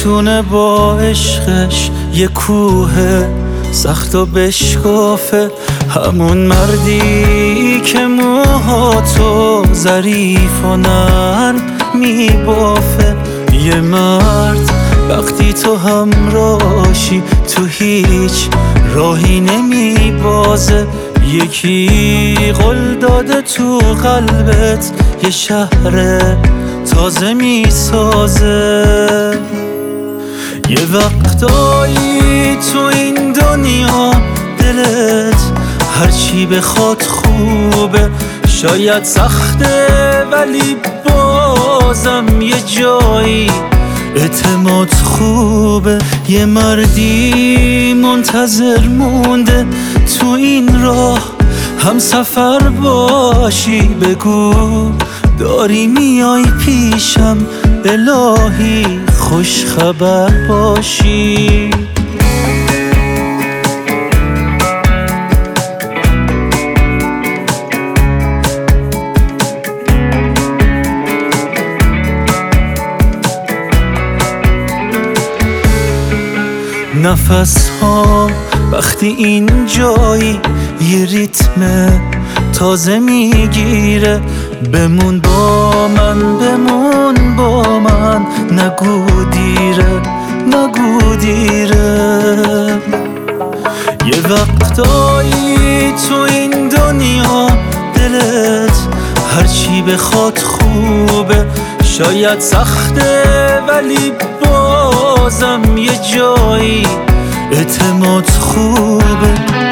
میتونه با عشقش یه کوه سخت و بشکافه، همون مردی که موهاتو ظریف و نرم میبافه. یه مرد وقتی تو همراهی تو هیچ راهی نمیبازه، یکی قول داده تو قلبت یه شهر تازه میسازه. یه وقتایی تو این دنیا دلت هرچی بخواد خوبه، شاید سخته ولی بازم یه جایی اعتماد خوبه. یه مردی منتظر مونده تو این راه هم سفر باشی، بگو داری میای پیشم الهی خوش خبر باشی. نفس ها وقتی این جایی یه ریتم تازه میگیره، بمون با من بمون با من، نگو دیره نگو دیره. یه وقتایی تو این دنیا دلت هرچی بخواد خوبه، شاید سخته ولی بازم یه جایی اعتماد خوبه.